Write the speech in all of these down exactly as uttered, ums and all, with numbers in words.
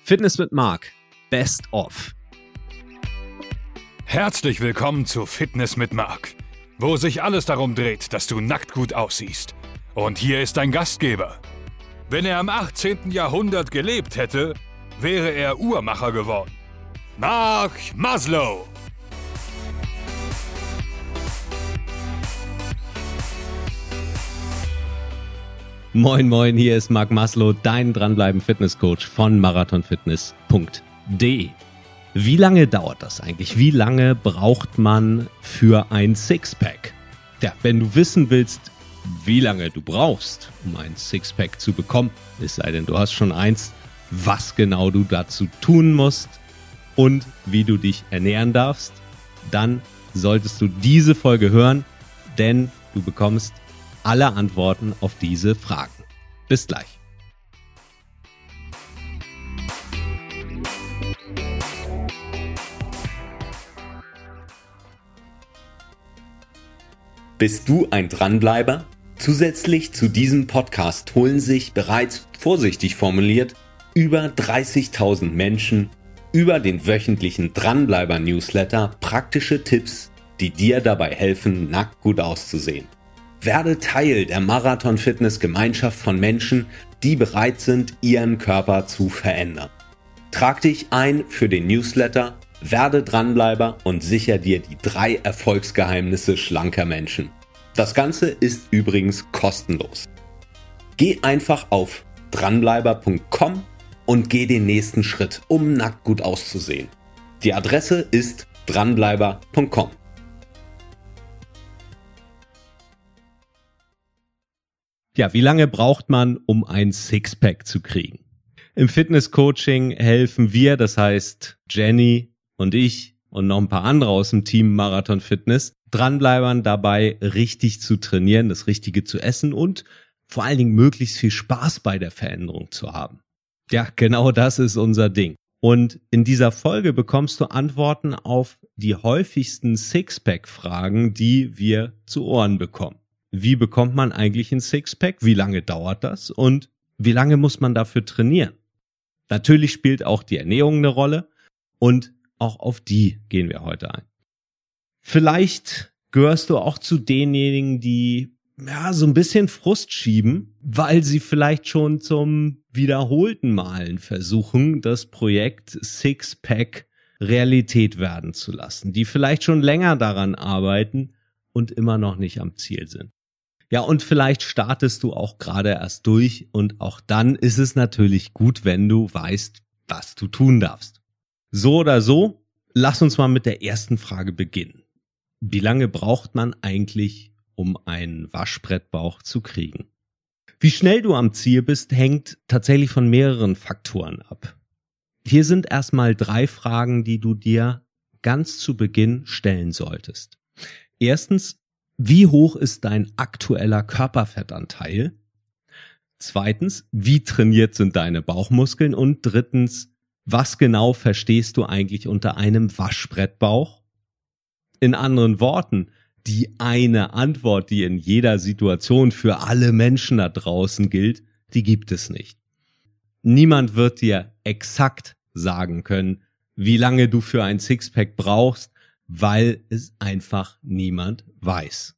Fitness mit Marc. Best of. Herzlich willkommen zu Fitness mit Marc, wo sich alles darum dreht, dass du nackt gut aussiehst. Und hier ist dein Gastgeber. Wenn er im achtzehnten Jahrhundert gelebt hätte, wäre er Uhrmacher geworden. Marc Maslow. Moin moin, hier ist Marc Maslow, dein Dranbleiben Fitnesscoach von marathonfitness punkt de. Wie lange dauert das eigentlich? Wie lange braucht man für ein Sixpack? Ja, wenn du wissen willst, wie lange du brauchst, um ein Sixpack zu bekommen, es sei denn, du hast schon eins, was genau du dazu tun musst und wie du dich ernähren darfst, dann solltest du diese Folge hören, denn du bekommst alle Antworten auf diese Fragen. Bis gleich. Bist du ein Dranbleiber? Zusätzlich zu diesem Podcast holen sich bereits, vorsichtig formuliert, über dreißigtausend Menschen über den wöchentlichen Dranbleiber-Newsletter praktische Tipps, die dir dabei helfen, nackt gut auszusehen. Werde Teil der Marathon-Fitness-Gemeinschaft von Menschen, die bereit sind, ihren Körper zu verändern. Trag dich ein für den Newsletter, werde Dranbleiber und sicher dir die drei Erfolgsgeheimnisse schlanker Menschen. Das Ganze ist übrigens kostenlos. Geh einfach auf dranbleiber punkt com und geh den nächsten Schritt, um nackt gut auszusehen. Die Adresse ist dranbleiber punkt com. Ja, wie lange braucht man, um ein Sixpack zu kriegen? Im Fitnesscoaching helfen wir, das heißt Jenny und ich und noch ein paar andere aus dem Team Marathon Fitness, Dranbleibern dabei, richtig zu trainieren, das Richtige zu essen und vor allen Dingen möglichst viel Spaß bei der Veränderung zu haben. Ja, genau das ist unser Ding. Und in dieser Folge bekommst du Antworten auf die häufigsten Sixpack-Fragen, die wir zu Ohren bekommen. Wie bekommt man eigentlich ein Sixpack? Wie lange dauert das? Und wie lange muss man dafür trainieren? Natürlich spielt auch die Ernährung eine Rolle und auch auf die gehen wir heute ein. Vielleicht gehörst du auch zu denjenigen, die ja so ein bisschen Frust schieben, weil sie vielleicht schon zum wiederholten Malen versuchen, das Projekt Sixpack Realität werden zu lassen, die vielleicht schon länger daran arbeiten und immer noch nicht am Ziel sind. Ja, und vielleicht startest du auch gerade erst durch und auch dann ist es natürlich gut, wenn du weißt, was du tun darfst. So oder so, lass uns mal mit der ersten Frage beginnen. Wie lange braucht man eigentlich, um einen Waschbrettbauch zu kriegen? Wie schnell du am Ziel bist, hängt tatsächlich von mehreren Faktoren ab. Hier sind erstmal drei Fragen, die du dir ganz zu Beginn stellen solltest. Erstens, wie hoch ist dein aktueller Körperfettanteil? Zweitens, wie trainiert sind deine Bauchmuskeln? Und drittens, was genau verstehst du eigentlich unter einem Waschbrettbauch? In anderen Worten, die eine Antwort, die in jeder Situation für alle Menschen da draußen gilt, die gibt es nicht. Niemand wird dir exakt sagen können, wie lange du für ein Sixpack brauchst, weil es einfach niemand weiß.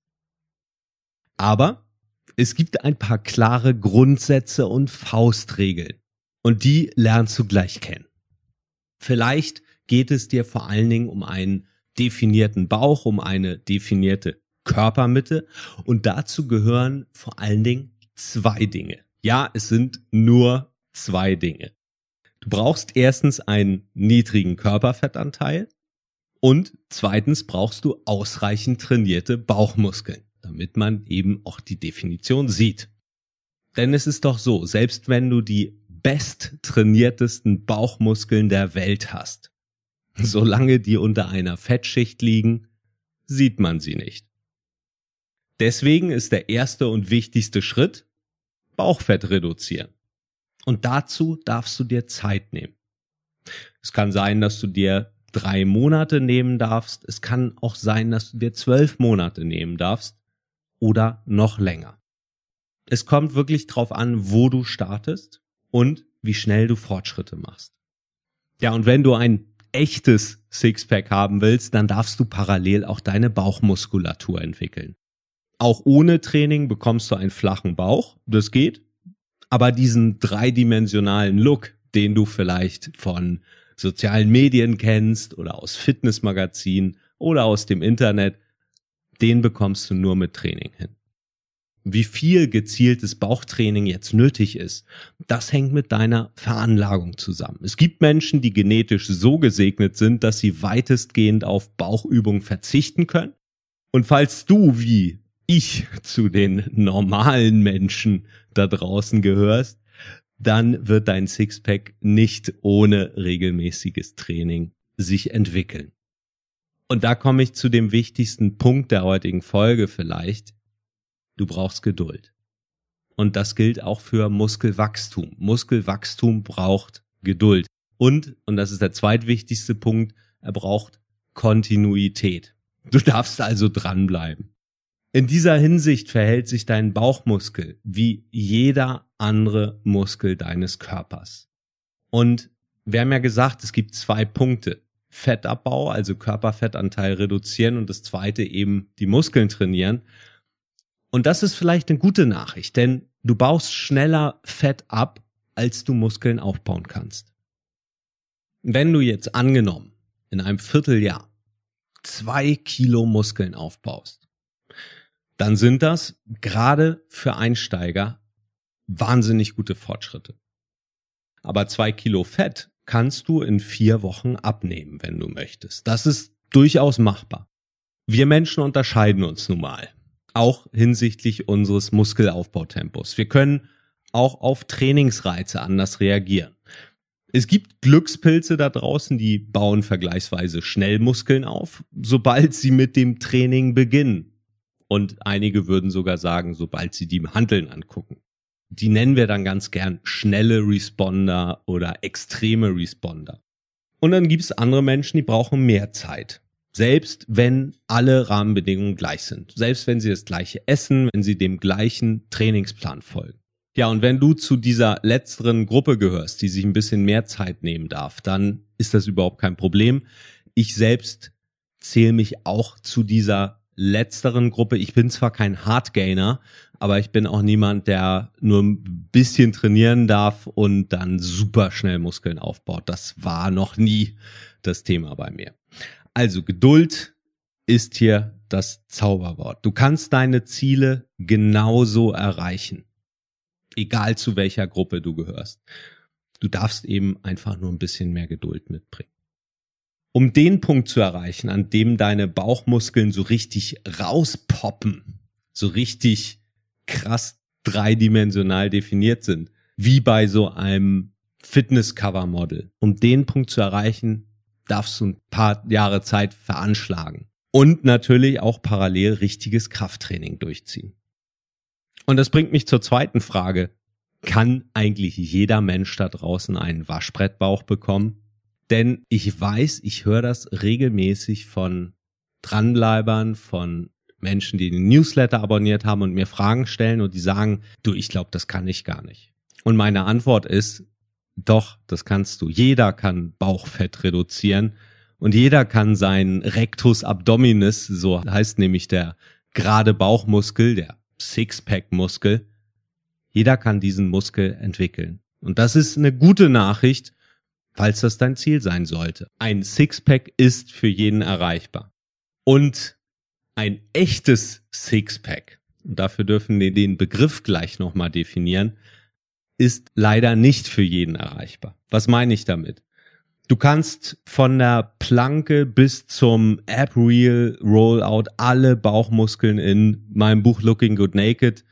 Aber es gibt ein paar klare Grundsätze und Faustregeln und die lernst du gleich kennen. Vielleicht geht es dir vor allen Dingen um einen definierten Bauch, um eine definierte Körpermitte und dazu gehören vor allen Dingen zwei Dinge. Ja, es sind nur zwei Dinge. Du brauchst erstens einen niedrigen Körperfettanteil und zweitens brauchst du ausreichend trainierte Bauchmuskeln, damit man eben auch die Definition sieht. Denn es ist doch so, selbst wenn du die besttrainiertesten Bauchmuskeln der Welt hast, solange die unter einer Fettschicht liegen, sieht man sie nicht. Deswegen ist der erste und wichtigste Schritt Bauchfett reduzieren. Und dazu darfst du dir Zeit nehmen. Es kann sein, dass du dir drei Monate nehmen darfst. Es kann auch sein, dass du dir zwölf Monate nehmen darfst oder noch länger. Es kommt wirklich drauf an, wo du startest und wie schnell du Fortschritte machst. Ja, und wenn du ein echtes Sixpack haben willst, dann darfst du parallel auch deine Bauchmuskulatur entwickeln. Auch ohne Training bekommst du einen flachen Bauch, das geht, aber diesen dreidimensionalen Look, den du vielleicht von sozialen Medien kennst oder aus Fitnessmagazinen oder aus dem Internet, den bekommst du nur mit Training hin. Wie viel gezieltes Bauchtraining jetzt nötig ist, das hängt mit deiner Veranlagung zusammen. Es gibt Menschen, die genetisch so gesegnet sind, dass sie weitestgehend auf Bauchübungen verzichten können. Und falls du wie ich zu den normalen Menschen da draußen gehörst, dann wird dein Sixpack nicht ohne regelmäßiges Training sich entwickeln. Und da komme ich zu dem wichtigsten Punkt der heutigen Folge vielleicht. Du brauchst Geduld. Und das gilt auch für Muskelwachstum. Muskelwachstum braucht Geduld. Und, und das ist der zweitwichtigste Punkt, er braucht Kontinuität. Du darfst also dranbleiben. In dieser Hinsicht verhält sich dein Bauchmuskel wie jeder andere Muskel deines Körpers. Und wir haben ja gesagt, es gibt zwei Punkte. Fettabbau, also Körperfettanteil reduzieren und das zweite eben die Muskeln trainieren. Und das ist vielleicht eine gute Nachricht, denn du baust schneller Fett ab, als du Muskeln aufbauen kannst. Wenn du jetzt angenommen in einem Vierteljahr zwei Kilo Muskeln aufbaust, dann sind das gerade für Einsteiger wahnsinnig gute Fortschritte. Aber zwei Kilo Fett kannst du in vier Wochen abnehmen, wenn du möchtest. Das ist durchaus machbar. Wir Menschen unterscheiden uns nun mal. Auch hinsichtlich unseres Muskelaufbautempos. Wir können auch auf Trainingsreize anders reagieren. Es gibt Glückspilze da draußen, die bauen vergleichsweise schnell Muskeln auf, sobald sie mit dem Training beginnen. Und einige würden sogar sagen, sobald sie die Hanteln angucken. Die nennen wir dann ganz gern schnelle Responder oder extreme Responder. Und dann gibt es andere Menschen, die brauchen mehr Zeit. Selbst wenn alle Rahmenbedingungen gleich sind. Selbst wenn sie das gleiche essen, wenn sie dem gleichen Trainingsplan folgen. Ja, und wenn du zu dieser letzteren Gruppe gehörst, die sich ein bisschen mehr Zeit nehmen darf, dann ist das überhaupt kein Problem. Ich selbst zähle mich auch zu dieser letzteren Gruppe. Ich bin zwar kein Hardgainer, aber ich bin auch niemand, der nur ein bisschen trainieren darf und dann super schnell Muskeln aufbaut. Das war noch nie das Thema bei mir. Also Geduld ist hier das Zauberwort. Du kannst deine Ziele genauso erreichen, egal zu welcher Gruppe du gehörst. Du darfst eben einfach nur ein bisschen mehr Geduld mitbringen. Um den Punkt zu erreichen, an dem deine Bauchmuskeln so richtig rauspoppen, so richtig krass dreidimensional definiert sind, wie bei so einem Fitness-Cover-Model, um den Punkt zu erreichen, darfst du ein paar Jahre Zeit veranschlagen. Und natürlich auch parallel richtiges Krafttraining durchziehen. Und das bringt mich zur zweiten Frage. Kann eigentlich jeder Mensch da draußen einen Waschbrettbauch bekommen? Denn ich weiß, ich höre das regelmäßig von Dranbleibern, von Menschen, die den Newsletter abonniert haben und mir Fragen stellen und die sagen, du, ich glaube, das kann ich gar nicht. Und meine Antwort ist, doch, das kannst du. Jeder kann Bauchfett reduzieren und jeder kann seinen Rectus abdominis, so heißt nämlich der gerade Bauchmuskel, der Sixpack-Muskel, jeder kann diesen Muskel entwickeln. Und das ist eine gute Nachricht, falls das dein Ziel sein sollte. Ein Sixpack ist für jeden erreichbar. Und ein echtes Sixpack, und dafür dürfen wir den Begriff gleich nochmal definieren, ist leider nicht für jeden erreichbar. Was meine ich damit? Du kannst von der Planke bis zum Ab-Reel Rollout alle Bauchmuskeln in meinem Buch Looking Good Naked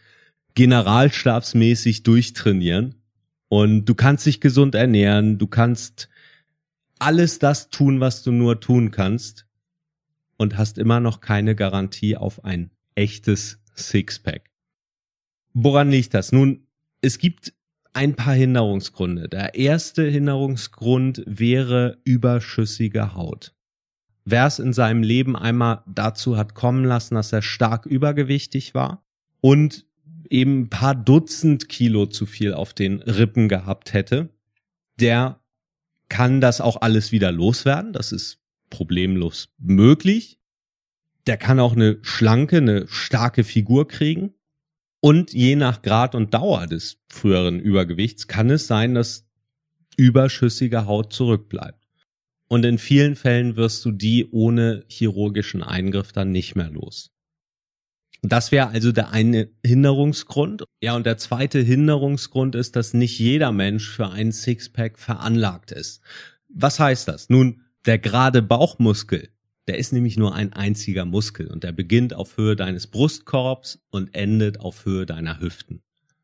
generalstabsmäßig durchtrainieren und du kannst dich gesund ernähren, du kannst alles das tun, was du nur tun kannst und hast immer noch keine Garantie auf ein echtes Sixpack. Woran liegt das? Nun, es gibt ein paar Hinderungsgründe. Der erste Hinderungsgrund wäre überschüssige Haut. Wer es in seinem Leben einmal dazu hat kommen lassen, dass er stark übergewichtig war und eben ein paar Dutzend Kilo zu viel auf den Rippen gehabt hätte, der kann das auch alles wieder loswerden. Das ist problemlos möglich. Der kann auch eine schlanke, eine starke Figur kriegen. Und je nach Grad und Dauer des früheren Übergewichts kann es sein, dass überschüssige Haut zurückbleibt. Und in vielen Fällen wirst du die ohne chirurgischen Eingriff dann nicht mehr los. Das wäre also der eine Hinderungsgrund. Ja, und der zweite Hinderungsgrund ist, dass nicht jeder Mensch für einen Sixpack veranlagt ist. Was heißt das? Nun, der gerade Bauchmuskel, der ist nämlich nur ein einziger Muskel und der beginnt auf Höhe deines Brustkorbs und endet auf Höhe deiner Hüften.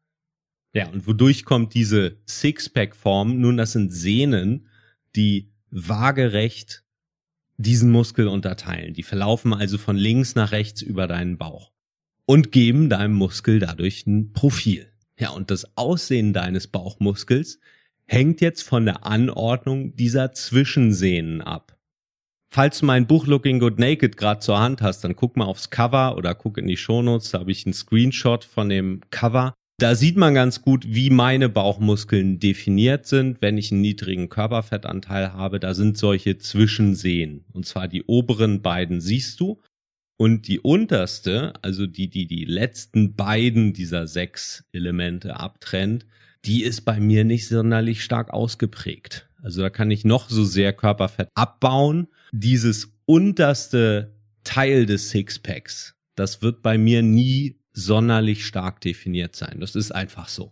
Ja, und wodurch kommt diese Sixpack-Form? Nun, das sind Sehnen, die waagerecht diesen Muskel unterteilen. Die verlaufen also von links nach rechts über deinen Bauch und geben deinem Muskel dadurch ein Profil. Ja, und das Aussehen deines Bauchmuskels hängt jetzt von der Anordnung dieser Zwischensehnen ab. Falls du mein Buch Looking Good Naked gerade zur Hand hast, dann guck mal aufs Cover oder guck in die Shownotes, da habe ich einen Screenshot von dem Cover. Da sieht man ganz gut, wie meine Bauchmuskeln definiert sind, wenn ich einen niedrigen Körperfettanteil habe. Da sind solche Zwischensehnen. Und zwar die oberen beiden siehst du. Und die unterste, also die, die die letzten beiden dieser sechs Elemente abtrennt, die ist bei mir nicht sonderlich stark ausgeprägt. Also da kann ich noch so sehr Körperfett abbauen. Dieses unterste Teil des Sixpacks, das wird bei mir nie sonderlich stark definiert sein. Das ist einfach so.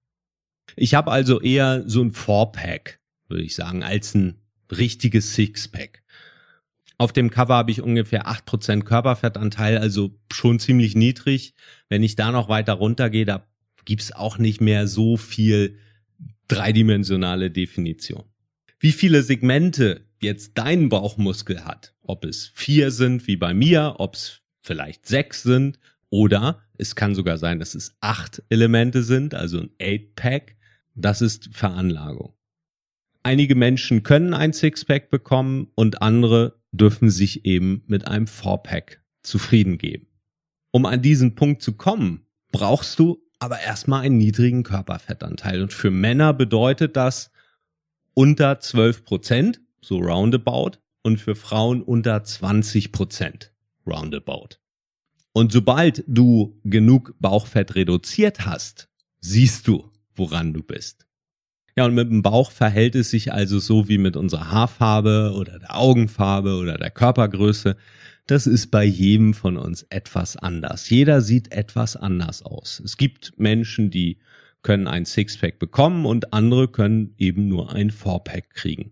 Ich habe also eher so ein Four-Pack, würde ich sagen, als ein richtiges Sixpack. Auf dem Cover habe ich ungefähr acht Prozent Körperfettanteil, also schon ziemlich niedrig. Wenn ich da noch weiter runtergehe, da gibt's auch nicht mehr so viel dreidimensionale Definition. Wie viele Segmente jetzt dein Bauchmuskel hat, ob es vier sind wie bei mir, ob es vielleicht sechs sind oder es kann sogar sein, dass es acht Elemente sind, also ein Eight-Pack, das ist Veranlagung. Einige Menschen können ein Sixpack bekommen und andere dürfen sich eben mit einem Four-Pack zufrieden geben. Um an diesen Punkt zu kommen, brauchst du aber erstmal einen niedrigen Körperfettanteil. Und für Männer bedeutet das unter zwölf Prozent, so roundabout, und für Frauen unter zwanzig Prozent, roundabout. Und sobald du genug Bauchfett reduziert hast, siehst du, woran du bist. Ja, und mit dem Bauch verhält es sich also so wie mit unserer Haarfarbe oder der Augenfarbe oder der Körpergröße. Das ist bei jedem von uns etwas anders. Jeder sieht etwas anders aus. Es gibt Menschen, die können ein Sixpack bekommen und andere können eben nur ein Fourpack kriegen.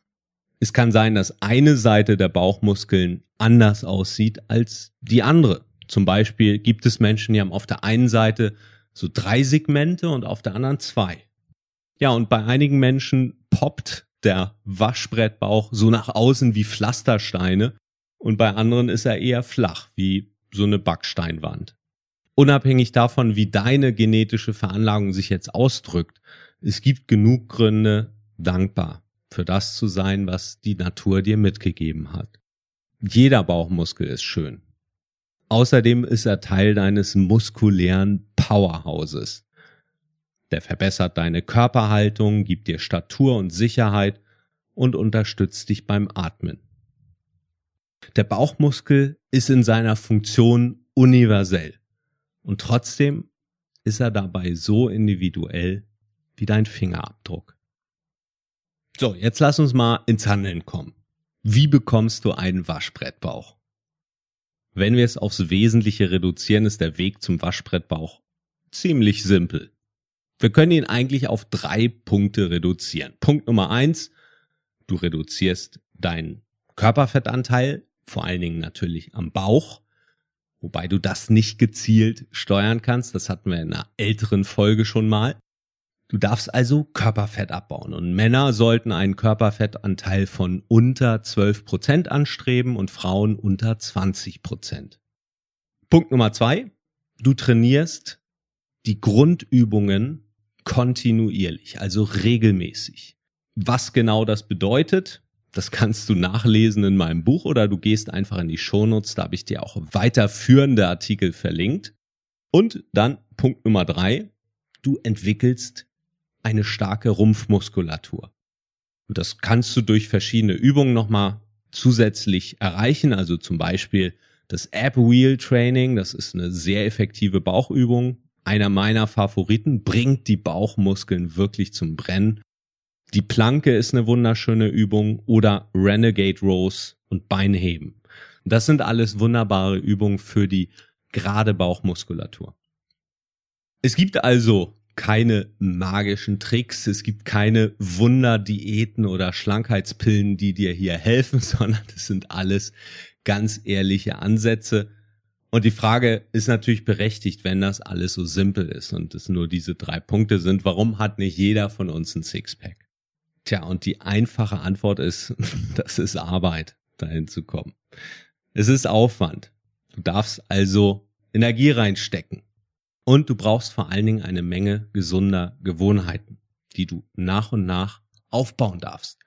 Es kann sein, dass eine Seite der Bauchmuskeln anders aussieht als die andere. Zum Beispiel gibt es Menschen, die haben auf der einen Seite so drei Segmente und auf der anderen zwei. Ja, und bei einigen Menschen poppt der Waschbrettbauch so nach außen wie Pflastersteine und bei anderen ist er eher flach wie so eine Backsteinwand. Unabhängig davon, wie deine genetische Veranlagung sich jetzt ausdrückt, es gibt genug Gründe, dankbar für das zu sein, was die Natur dir mitgegeben hat. Jeder Bauchmuskel ist schön. Außerdem ist er Teil deines muskulären Powerhouses. Der verbessert deine Körperhaltung, gibt dir Statur und Sicherheit und unterstützt dich beim Atmen. Der Bauchmuskel ist in seiner Funktion universell und trotzdem ist er dabei so individuell wie dein Fingerabdruck. So, jetzt lass uns mal ins Handeln kommen. Wie bekommst du einen Waschbrettbauch? Wenn wir es aufs Wesentliche reduzieren, ist der Weg zum Waschbrettbauch ziemlich simpel. Wir können ihn eigentlich auf drei Punkte reduzieren. Punkt Nummer eins, du reduzierst deinen Körperfettanteil, vor allen Dingen natürlich am Bauch, wobei du das nicht gezielt steuern kannst. Das hatten wir in einer älteren Folge schon mal. Du darfst also Körperfett abbauen und Männer sollten einen Körperfettanteil von unter zwölf Prozent anstreben und Frauen unter zwanzig Prozent. Punkt Nummer zwei, du trainierst die Grundübungen kontinuierlich, also regelmäßig. Was genau das bedeutet, das kannst du nachlesen in meinem Buch oder du gehst einfach in die Shownotes, da habe ich dir auch weiterführende Artikel verlinkt. Und dann Punkt Nummer drei, du entwickelst eine starke Rumpfmuskulatur. Und das kannst du durch verschiedene Übungen nochmal zusätzlich erreichen. Also zum Beispiel das Ab-Wheel-Training, das ist eine sehr effektive Bauchübung. Einer meiner Favoriten, bringt die Bauchmuskeln wirklich zum Brennen. Die Planke ist eine wunderschöne Übung oder Renegade Rows und Beinheben. Das sind alles wunderbare Übungen für die gerade Bauchmuskulatur. Es gibt also keine magischen Tricks, es gibt keine Wunderdiäten oder Schlankheitspillen, die dir hier helfen, sondern das sind alles ganz ehrliche Ansätze. Und die Frage ist natürlich berechtigt, wenn das alles so simpel ist und es nur diese drei Punkte sind, warum hat nicht jeder von uns ein Sixpack? Tja, und die einfache Antwort ist, das ist Arbeit, dahin zu kommen. Es ist Aufwand. Du darfst also Energie reinstecken. Und du brauchst vor allen Dingen eine Menge gesunder Gewohnheiten, die du nach und nach aufbauen darfst.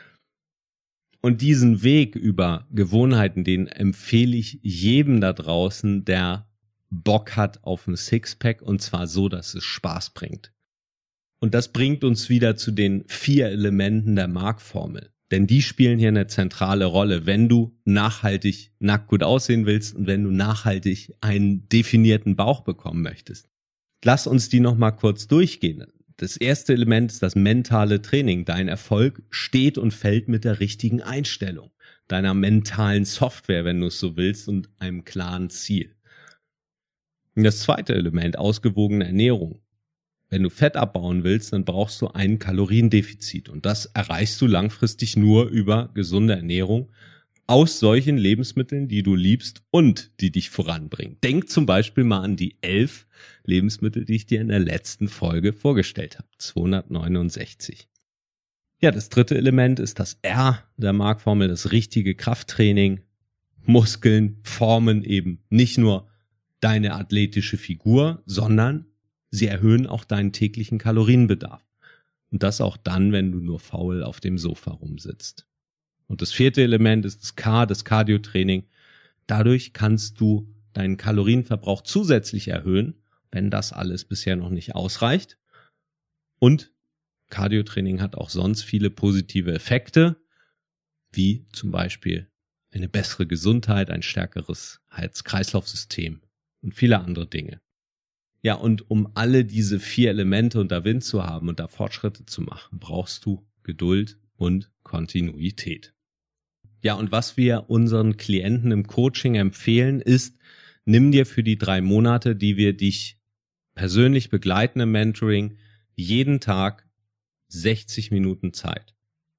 Und diesen Weg über Gewohnheiten, den empfehle ich jedem da draußen, der Bock hat auf ein Sixpack, und zwar so, dass es Spaß bringt. Und das bringt uns wieder zu den vier Elementen der Mark-Formel. Denn die spielen hier eine zentrale Rolle, wenn du nachhaltig nackt gut aussehen willst und wenn du nachhaltig einen definierten Bauch bekommen möchtest. Lass uns die nochmal kurz durchgehen. Das erste Element ist das mentale Training. Dein Erfolg steht und fällt mit der richtigen Einstellung, deiner mentalen Software, wenn du es so willst, und einem klaren Ziel. Und das zweite Element, ausgewogene Ernährung. Wenn du Fett abbauen willst, dann brauchst du ein Kaloriendefizit. Und das erreichst du langfristig nur über gesunde Ernährung aus solchen Lebensmitteln, die du liebst und die dich voranbringen. Denk zum Beispiel mal an die elf Lebensmittel, die ich dir in der letzten Folge vorgestellt habe. zweihundertneunundsechzig. Ja, das dritte Element ist das R der Mark-Formel, das richtige Krafttraining. Muskeln formen eben nicht nur deine athletische Figur, sondern sie erhöhen auch deinen täglichen Kalorienbedarf. Und das auch dann, wenn du nur faul auf dem Sofa rumsitzt. Und das vierte Element ist das K, das Cardio-Training. Dadurch kannst du deinen Kalorienverbrauch zusätzlich erhöhen, wenn das alles bisher noch nicht ausreicht. Und Cardio-Training hat auch sonst viele positive Effekte, wie zum Beispiel eine bessere Gesundheit, ein stärkeres Herz-Kreislauf-System und viele andere Dinge. Ja, und um alle diese vier Elemente unter Wind zu haben und da Fortschritte zu machen, brauchst du Geduld und Kontinuität. Ja, und was wir unseren Klienten im Coaching empfehlen, ist, nimm dir für die drei Monate, die wir dich persönlich begleiten im Mentoring, jeden Tag sechzig Minuten Zeit.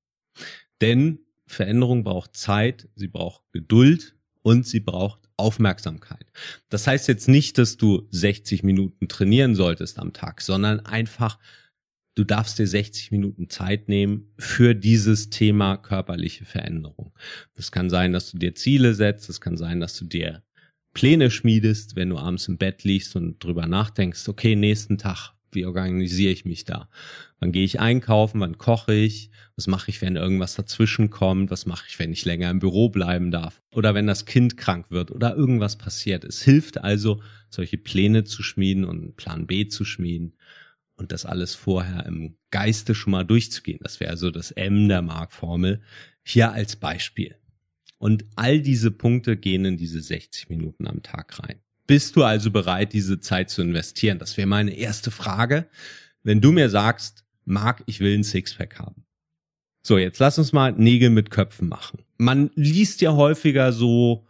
Denn Veränderung braucht Zeit, sie braucht Geduld und sie braucht Aufmerksamkeit. Das heißt jetzt nicht, dass du sechzig Minuten trainieren solltest am Tag, sondern einfach, du darfst dir sechzig Minuten Zeit nehmen für dieses Thema körperliche Veränderung. Das kann sein, dass du dir Ziele setzt, das kann sein, dass du dir Pläne schmiedest, wenn du abends im Bett liegst und drüber nachdenkst, okay, nächsten Tag, wie organisiere ich mich da? Wann gehe ich einkaufen? Wann koche ich? Was mache ich, wenn irgendwas dazwischen kommt? Was mache ich, wenn ich länger im Büro bleiben darf? Oder wenn das Kind krank wird oder irgendwas passiert. Es hilft also, solche Pläne zu schmieden und einen Plan B zu schmieden und das alles vorher im Geiste schon mal durchzugehen. Das wäre also das M der Mark-Formel hier als Beispiel. Und all diese Punkte gehen in diese sechzig Minuten am Tag rein. Bist du also bereit, diese Zeit zu investieren? Das wäre meine erste Frage. Wenn du mir sagst, Marc, ich will ein Sixpack haben. So, jetzt lass uns mal Nägel mit Köpfen machen. Man liest ja häufiger so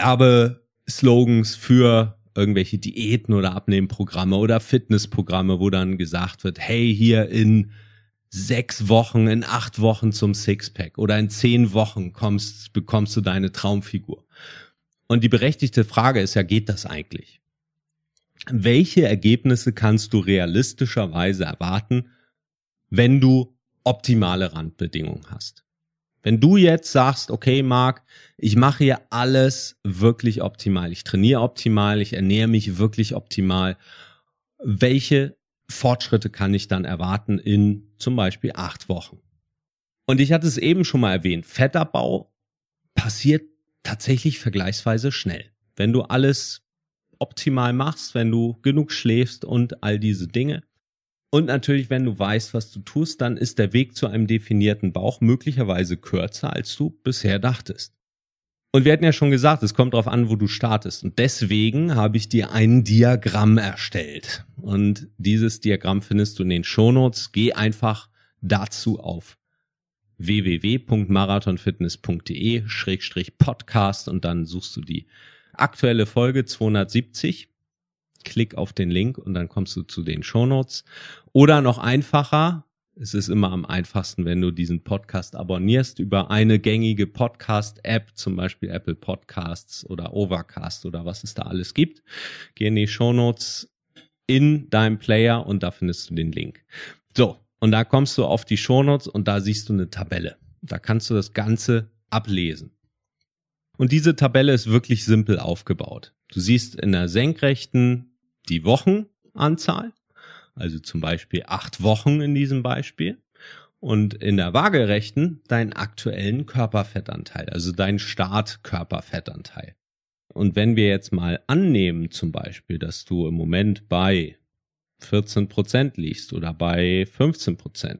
Werbeslogans für irgendwelche Diäten oder Abnehmprogramme oder Fitnessprogramme, wo dann gesagt wird, hey, hier in sechs Wochen, in acht Wochen zum Sixpack oder in zehn Wochen kommst, bekommst du deine Traumfigur. Und die berechtigte Frage ist ja, geht das eigentlich? Welche Ergebnisse kannst du realistischerweise erwarten, wenn du optimale Randbedingungen hast? Wenn du jetzt sagst, okay, Marc, ich mache hier alles wirklich optimal, ich trainiere optimal, ich ernähre mich wirklich optimal, welche Fortschritte kann ich dann erwarten in zum Beispiel acht Wochen? Und ich hatte es eben schon mal erwähnt, Fettabbau passiert tatsächlich vergleichsweise schnell. Wenn du alles optimal machst, wenn du genug schläfst und all diese Dinge. Und natürlich, wenn du weißt, was du tust, dann ist der Weg zu einem definierten Bauch möglicherweise kürzer, als du bisher dachtest. Und wir hatten ja schon gesagt, es kommt darauf an, wo du startest. Und deswegen habe ich dir ein Diagramm erstellt. Und dieses Diagramm findest du in den Shownotes. Geh einfach dazu auf w w w punkt marathonfitness punkt d e schrägstrich podcast und dann suchst du die aktuelle Folge zweihundertsiebzig. Klick auf den Link und dann kommst du zu den Shownotes. Oder noch einfacher, es ist immer am einfachsten, wenn du diesen Podcast abonnierst über eine gängige Podcast-App, zum Beispiel Apple Podcasts oder Overcast oder was es da alles gibt. Geh in die Shownotes in deinem Player und da findest du den Link. So, und da kommst du auf die Shownotes und da siehst du eine Tabelle. Da kannst du das Ganze ablesen. Und diese Tabelle ist wirklich simpel aufgebaut. Du siehst in der Senkrechten die Wochenanzahl, also zum Beispiel acht Wochen in diesem Beispiel. Und in der Waagerechten deinen aktuellen Körperfettanteil, also deinen Startkörperfettanteil. Und wenn wir jetzt mal annehmen zum Beispiel, dass du im Moment bei vierzehn Prozent liegst oder bei fünfzehn Prozent,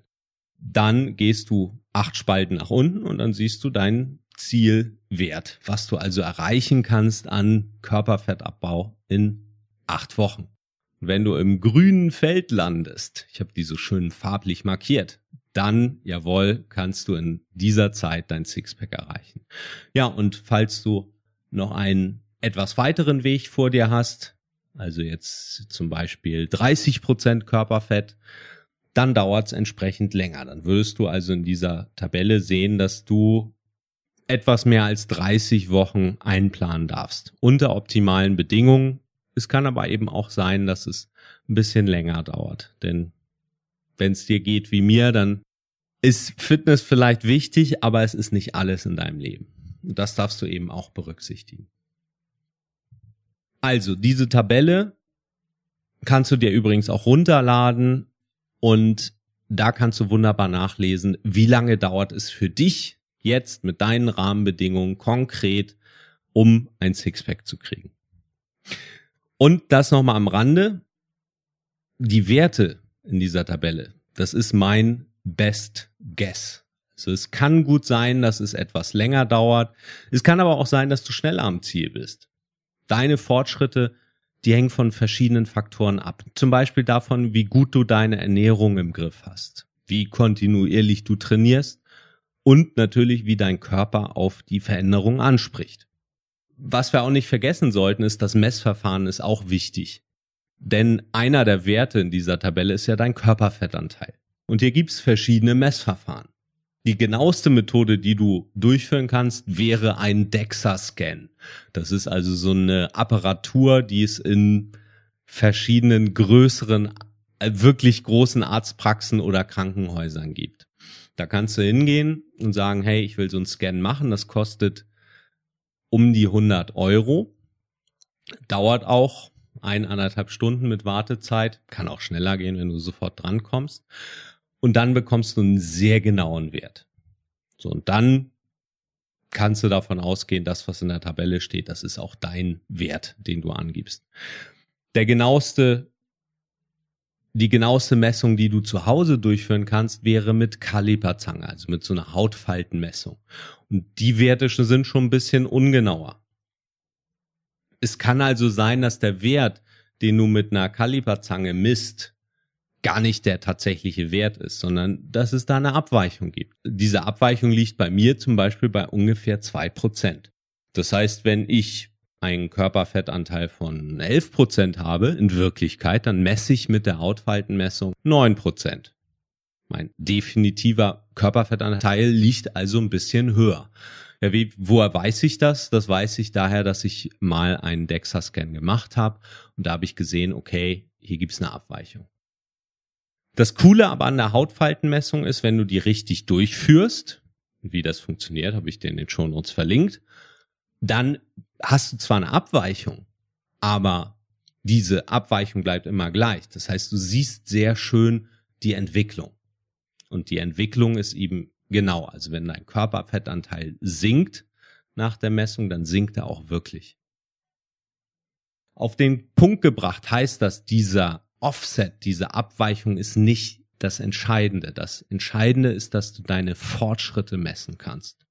dann gehst du acht Spalten nach unten und dann siehst du deinen Zielwert, was du also erreichen kannst an Körperfettabbau in acht Wochen. Und wenn du im grünen Feld landest, ich habe die so schön farblich markiert, dann, jawohl, kannst du in dieser Zeit dein Sixpack erreichen. Ja, und falls du noch einen etwas weiteren Weg vor dir hast, also jetzt zum Beispiel dreißig Prozent Körperfett, dann dauert es entsprechend länger. Dann würdest du also in dieser Tabelle sehen, dass du etwas mehr als dreißig Wochen einplanen darfst. Unter optimalen Bedingungen. Es kann aber eben auch sein, dass es ein bisschen länger dauert. Denn wenn es dir geht wie mir, dann ist Fitness vielleicht wichtig, aber es ist nicht alles in deinem Leben. Und das darfst du eben auch berücksichtigen. Also, diese Tabelle kannst du dir übrigens auch runterladen und da kannst du wunderbar nachlesen, wie lange dauert es für dich jetzt mit deinen Rahmenbedingungen konkret, um ein Sixpack zu kriegen. Und das nochmal am Rande, die Werte in dieser Tabelle, das ist mein Best Guess. Also es kann gut sein, dass es etwas länger dauert. Es kann aber auch sein, dass du schneller am Ziel bist. Deine Fortschritte, die hängen von verschiedenen Faktoren ab. Zum Beispiel davon, wie gut du deine Ernährung im Griff hast, wie kontinuierlich du trainierst und natürlich, wie dein Körper auf die Veränderung anspricht. Was wir auch nicht vergessen sollten, ist, das Messverfahren ist auch wichtig. Denn einer der Werte in dieser Tabelle ist ja dein Körperfettanteil. Und hier gibt es verschiedene Messverfahren. Die genaueste Methode, die du durchführen kannst, wäre ein DEXA-Scan. Das ist also so eine Apparatur, die es in verschiedenen größeren, wirklich großen Arztpraxen oder Krankenhäusern gibt. Da kannst du hingehen und sagen, hey, ich will so einen Scan machen. Das kostet um die hundert Euro. Dauert auch eineinhalb Stunden mit Wartezeit. Kann auch schneller gehen, wenn du sofort drankommst. Und dann bekommst du einen sehr genauen Wert. So, und dann kannst du davon ausgehen, das, was in der Tabelle steht, das ist auch dein Wert, den du angibst. Der genaueste, die genaueste Messung, die du zu Hause durchführen kannst, wäre mit Kaliperzange, also mit so einer Hautfaltenmessung. Und die Werte sind schon ein bisschen ungenauer. Es kann also sein, dass der Wert, den du mit einer Kaliperzange misst, gar nicht der tatsächliche Wert ist, sondern dass es da eine Abweichung gibt. Diese Abweichung liegt bei mir zum Beispiel bei ungefähr zwei Prozent. Das heißt, wenn ich einen Körperfettanteil von elf Prozent habe, in Wirklichkeit, dann messe ich mit der Hautfaltenmessung neun Prozent. Mein definitiver Körperfettanteil liegt also ein bisschen höher. Ja, wie, woher weiß ich das? Das weiß ich daher, dass ich mal einen DEXA-Scan gemacht habe und da habe ich gesehen, okay, hier gibt es eine Abweichung. Das Coole aber an der Hautfaltenmessung ist, wenn du die richtig durchführst, wie das funktioniert, habe ich dir in den Shownotes verlinkt, dann hast du zwar eine Abweichung, aber diese Abweichung bleibt immer gleich. Das heißt, du siehst sehr schön die Entwicklung. Und die Entwicklung ist eben genau, also wenn dein Körperfettanteil sinkt nach der Messung, dann sinkt er auch wirklich. Auf den Punkt gebracht heißt das, dieser Offset, diese Abweichung ist nicht das Entscheidende. Das Entscheidende ist, dass du deine Fortschritte messen kannst.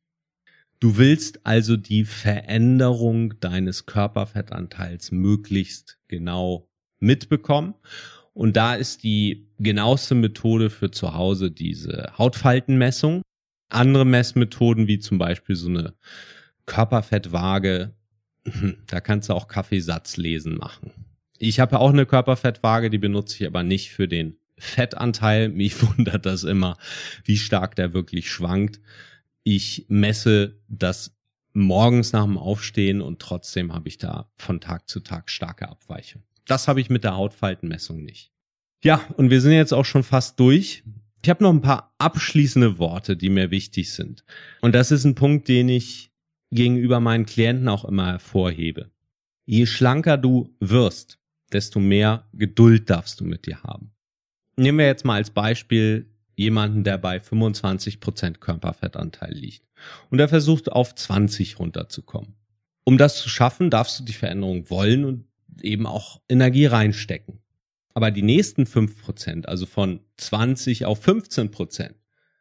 Du willst also die Veränderung deines Körperfettanteils möglichst genau mitbekommen. Und da ist die genaueste Methode für zu Hause diese Hautfaltenmessung. Andere Messmethoden wie zum Beispiel so eine Körperfettwaage, da kannst du auch Kaffeesatzlesen machen. Ich habe auch eine Körperfettwaage, die benutze ich aber nicht für den Fettanteil. Mich wundert das immer, wie stark der wirklich schwankt. Ich messe das morgens nach dem Aufstehen und trotzdem habe ich da von Tag zu Tag starke Abweichungen. Das habe ich mit der Hautfaltenmessung nicht. Ja, und wir sind jetzt auch schon fast durch. Ich habe noch ein paar abschließende Worte, die mir wichtig sind. Und das ist ein Punkt, den ich gegenüber meinen Klienten auch immer hervorhebe. Je schlanker du wirst, desto mehr Geduld darfst du mit dir haben. Nehmen wir jetzt mal als Beispiel jemanden, der bei fünfundzwanzig Prozent Körperfettanteil liegt und der versucht auf zwanzig runterzukommen. Um das zu schaffen, darfst du die Veränderung wollen und eben auch Energie reinstecken. Aber die nächsten fünf Prozent, also von zwanzig auf fünfzehn Prozent,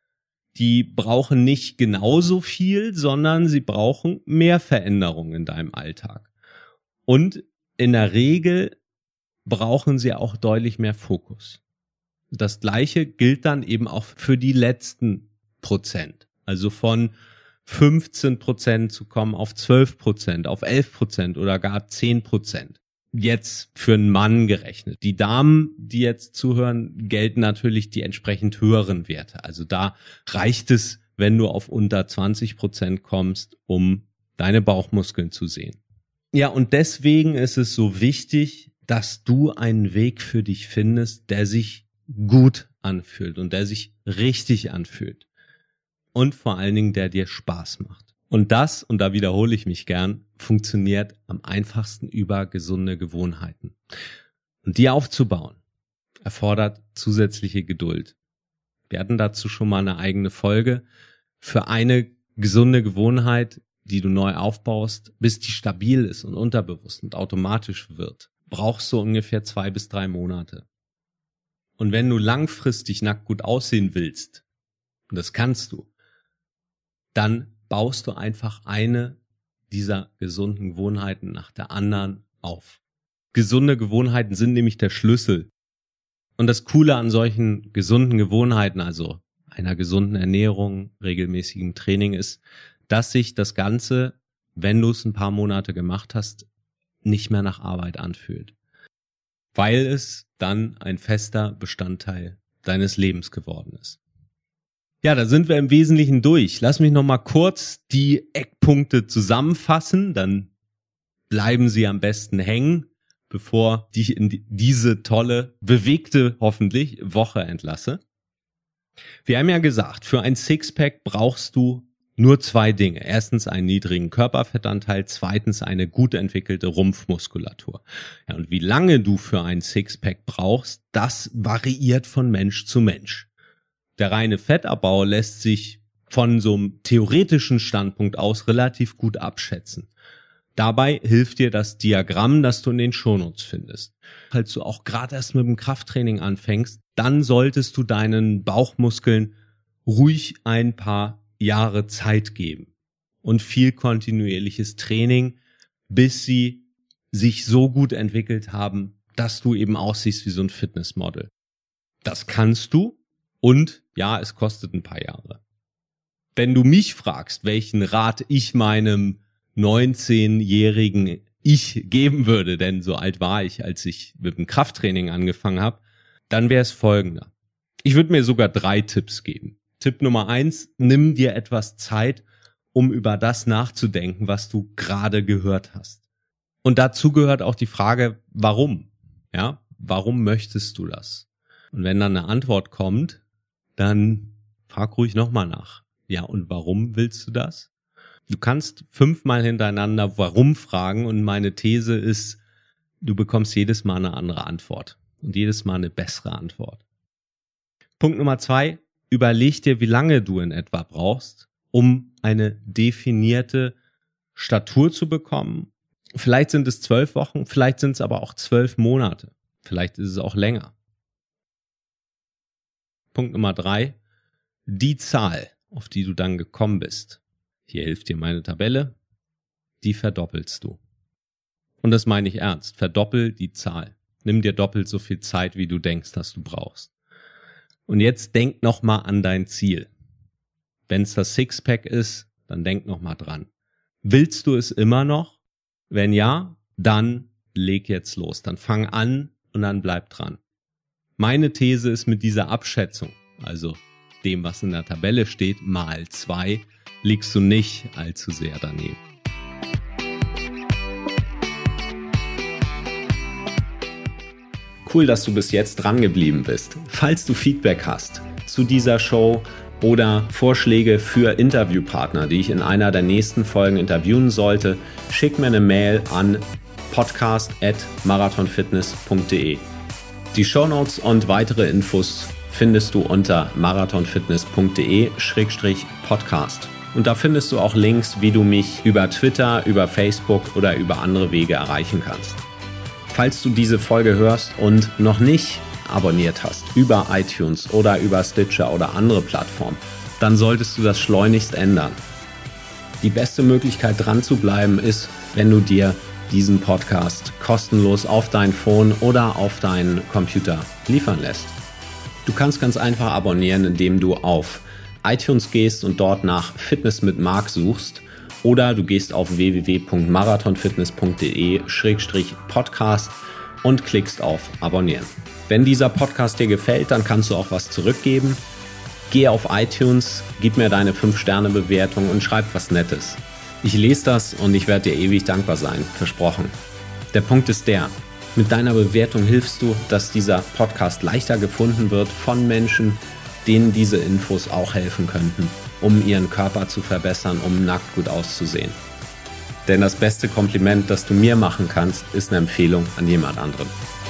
die brauchen nicht genauso viel, sondern sie brauchen mehr Veränderung in deinem Alltag. Und in der Regel brauchen sie auch deutlich mehr Fokus. Das Gleiche gilt dann eben auch für die letzten Prozent. Also von fünfzehn Prozent zu kommen auf zwölf Prozent, auf elf Prozent oder gar zehn Prozent. Jetzt für einen Mann gerechnet. Die Damen, die jetzt zuhören, gelten natürlich die entsprechend höheren Werte. Also da reicht es, wenn du auf unter zwanzig Prozent kommst, um deine Bauchmuskeln zu sehen. Ja, und deswegen ist es so wichtig, dass du einen Weg für dich findest, der sich gut anfühlt und der sich richtig anfühlt. Und vor allen Dingen, der dir Spaß macht. Und das, und da wiederhole ich mich gern, funktioniert am einfachsten über gesunde Gewohnheiten. Und die aufzubauen, erfordert zusätzliche Geduld. Wir hatten dazu schon mal eine eigene Folge. Für eine gesunde Gewohnheit, die du neu aufbaust, bis die stabil ist und unterbewusst und automatisch wird, brauchst du ungefähr zwei bis drei Monate. Und wenn du langfristig nackt gut aussehen willst, und das kannst du, dann baust du einfach eine dieser gesunden Gewohnheiten nach der anderen auf. Gesunde Gewohnheiten sind nämlich der Schlüssel. Und das Coole an solchen gesunden Gewohnheiten, also einer gesunden Ernährung, regelmäßigem Training, ist, dass sich das Ganze, wenn du es ein paar Monate gemacht hast, nicht mehr nach Arbeit anfühlt. Weil es dann ein fester Bestandteil deines Lebens geworden ist. Ja, da sind wir im Wesentlichen durch. Lass mich noch mal kurz die Eckpunkte zusammenfassen, dann bleiben sie am besten hängen, bevor ich in diese tolle, bewegte, hoffentlich, Woche entlasse. Wir haben ja gesagt, für ein Sixpack brauchst du nur zwei Dinge. Erstens einen niedrigen Körperfettanteil, zweitens eine gut entwickelte Rumpfmuskulatur. Ja, und wie lange du für ein Sixpack brauchst, das variiert von Mensch zu Mensch. Der reine Fettabbau lässt sich von so einem theoretischen Standpunkt aus relativ gut abschätzen. Dabei hilft dir das Diagramm, das du in den Shownotes findest. Falls du auch gerade erst mit dem Krafttraining anfängst, dann solltest du deinen Bauchmuskeln ruhig ein paar Jahre Zeit geben und viel kontinuierliches Training, bis sie sich so gut entwickelt haben, dass du eben aussiehst wie so ein Fitnessmodel. Das kannst du. Und ja, es kostet ein paar Jahre. Wenn du mich fragst, welchen Rat ich meinem neunzehnjährigen Ich geben würde, denn so alt war ich, als ich mit dem Krafttraining angefangen habe, dann wäre es folgender. Ich würde mir sogar drei Tipps geben. Tipp Nummer eins, nimm dir etwas Zeit, um über das nachzudenken, was du gerade gehört hast. Und dazu gehört auch die Frage, warum? Ja, warum möchtest du das? Und wenn dann eine Antwort kommt, dann frag ruhig nochmal nach. Ja, und warum willst du das? Du kannst fünfmal hintereinander warum fragen und meine These ist, du bekommst jedes Mal eine andere Antwort und jedes Mal eine bessere Antwort. Punkt Nummer zwei, überleg dir, wie lange du in etwa brauchst, um eine definierte Statur zu bekommen. Vielleicht sind es zwölf Wochen, vielleicht sind es aber auch zwölf Monate. Vielleicht ist es auch länger. Punkt Nummer drei. Die Zahl, auf die du dann gekommen bist. Hier hilft dir meine Tabelle. Die verdoppelst du. Und das meine ich ernst. Verdoppel die Zahl. Nimm dir doppelt so viel Zeit, wie du denkst, dass du brauchst. Und jetzt denk nochmal an dein Ziel. Wenn es das Sixpack ist, dann denk nochmal dran. Willst du es immer noch? Wenn ja, dann leg jetzt los. Dann fang an und dann bleib dran. Meine These ist, mit dieser Abschätzung, also dem, was in der Tabelle steht, mal zwei, liegst du nicht allzu sehr daneben. Cool, dass du bis jetzt dran geblieben bist. Falls du Feedback hast zu dieser Show oder Vorschläge für Interviewpartner, die ich in einer der nächsten Folgen interviewen sollte, schick mir eine Mail an podcast at marathonfitness punkt de. Die Shownotes und weitere Infos findest du unter marathonfitness punkt de Schrägstrich podcast. Und da findest du auch Links, wie du mich über Twitter, über Facebook oder über andere Wege erreichen kannst. Falls du diese Folge hörst und noch nicht abonniert hast über iTunes oder über Stitcher oder andere Plattformen, dann solltest du das schleunigst ändern. Die beste Möglichkeit dran zu bleiben ist, wenn du dir diesen Podcast kostenlos auf dein Phone oder auf deinen Computer liefern lässt. Du kannst ganz einfach abonnieren, indem du auf iTunes gehst und dort nach Fitness mit Marc suchst. Oder du gehst auf w w w punkt marathonfitness punkt de Schrägstrich podcast und klickst auf Abonnieren. Wenn dieser Podcast dir gefällt, dann kannst du auch was zurückgeben. Geh auf iTunes, gib mir deine fünf Sterne Bewertung und schreib was Nettes. Ich lese das und ich werde dir ewig dankbar sein, versprochen. Der Punkt ist der, mit deiner Bewertung hilfst du, dass dieser Podcast leichter gefunden wird von Menschen, denen diese Infos auch helfen könnten, um ihren Körper zu verbessern, um nackt gut auszusehen. Denn das beste Kompliment, das du mir machen kannst, ist eine Empfehlung an jemand anderen.